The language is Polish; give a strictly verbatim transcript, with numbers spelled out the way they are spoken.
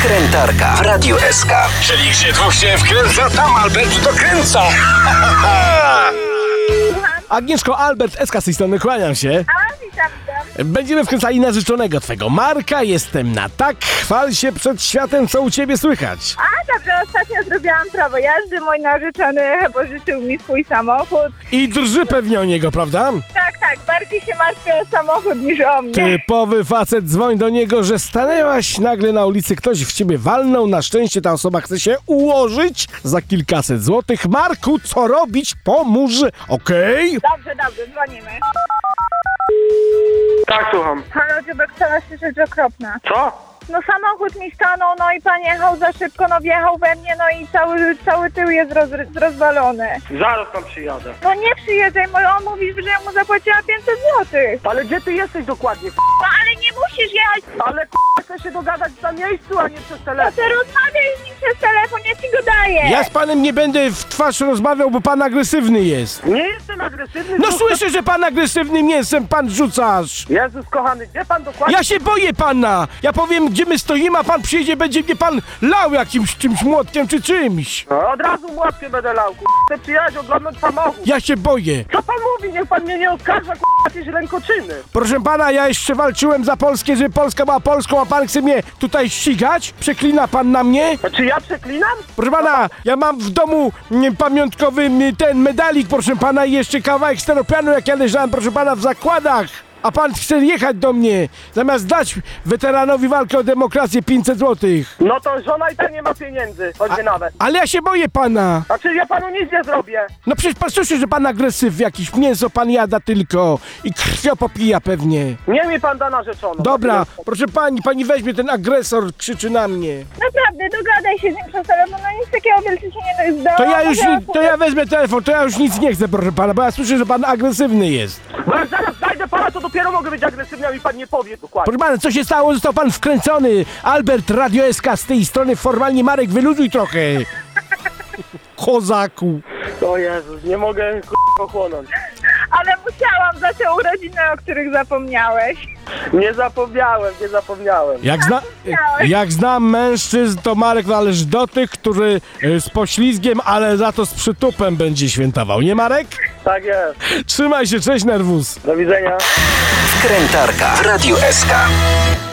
Wkrętarka w Radiu S K. Czyli gdzie dwóch się wkręca, tam Albert dokręca. Agnieszko, Albert, S K z tej strony, kłaniam się. A, witam, witam. Będziemy wkręcali narzeczonego twego Marka. Jestem na tak. Chwal się przed światem, co u ciebie słychać. A, dobrze, ostatnio zrobiłam prawo jazdy. Mój narzeczony pożyczył mi swój samochód. I drży pewnie o niego, prawda? Tak, tak, bardziej się martwię o samochód niż o mnie. Typowy facet, dzwoń do niego, że stanęłaś nagle na ulicy, ktoś w ciebie walnął, na szczęście ta osoba chce się ułożyć za kilkaset złotych. Marku, co robić? Pomóż, okej? Dobrze, dobrze, dzwonimy. Tak, słucham. Halo, Dziubek, chcę się rzecz okropna. Co? No samochód mi stanął, no i pan jechał za szybko, no wjechał we mnie, no i cały, cały tył jest roz, rozwalony. Zaraz tam przyjadę. No nie przyjeżdżaj, bo on mówi, że ja mu zapłaciła pięćset złotych. Ale gdzie ty jesteś dokładnie? No ale nie musisz jechać. Ale k***a, chcę się dogadać na miejscu, a nie przez No telefon. to rozmawiaj z nim przez telefon, ja ci go daję. Ja z panem nie będę w twarz rozmawiał, bo pan agresywny jest. Nie jestem agresywny. No tylko- słyszę, że pan agresywnym mięsem pan rzucasz. Jezus kochany, gdzie pan dokładnie? Ja się boję pana! Ja powiem, gdzie my stoimy, a pan przyjedzie, będzie mnie pan lał jakimś czymś młotkiem czy czymś. No, od razu młotkiem będę lał, k***a. Chcę przyjechać oglądać samochód. Ja się boję. Co pan mówi? Niech pan mnie nie oskarża, k***a, jakieś rękoczyny. Proszę pana, ja jeszcze walczyłem za Polskę, żeby Polska była Polską, a pan chce mnie tutaj ścigać? Przeklina pan na mnie? A czy ja przeklinam? Proszę pana, ja mam w domu mm, pamiątkowy mm, ten medalik, proszę pana, i jeszcze kawałek steropianu, jak ja leżałem, proszę pana, w zakładach. A pan chce jechać do mnie, zamiast dać weteranowi walkę o demokrację pięćset złotych. No to żona i tak nie ma pieniędzy, choćby nawet. Ale ja się boję pana. A czy ja panu nic nie zrobię? No przecież pan słyszy, że pan agresyw jakiś, mięso pan jada tylko i krwio popija pewnie. Nie mi pan da narzeczoną. Dobra, proszę pani, pani weźmie ten agresor, krzyczy na mnie. Naprawdę, dogadaj się z nim przez telefon, no nic takiego wielce się nie zdało. To ja już, nie, to ja wezmę telefon, to ja już nic nie chcę, proszę pana, bo ja słyszę, że pan agresywny jest. Bo jak zaraz znajdę pana, to dopiero mogę być agresywny, a mi pan nie powie dokładnie. Proszę pana, co się stało? Został pan wkręcony. Albert, Radio S K z tej strony, formalnie Marek, wyluzuj trochę. Kozaku. O Jezus, nie mogę k***a pochłonąć. Ale musiałam za te urodziny, o których zapomniałeś. Nie zapomniałem, nie zapomniałem. Jak, zna, jak znam mężczyzn, to Marek należy do tych, który y, z poślizgiem, ale za to z przytupem będzie świętował. Nie, Marek? Tak jest. Trzymaj się, cześć, nerwus. Do widzenia. Wkrętarka w Radiu S K.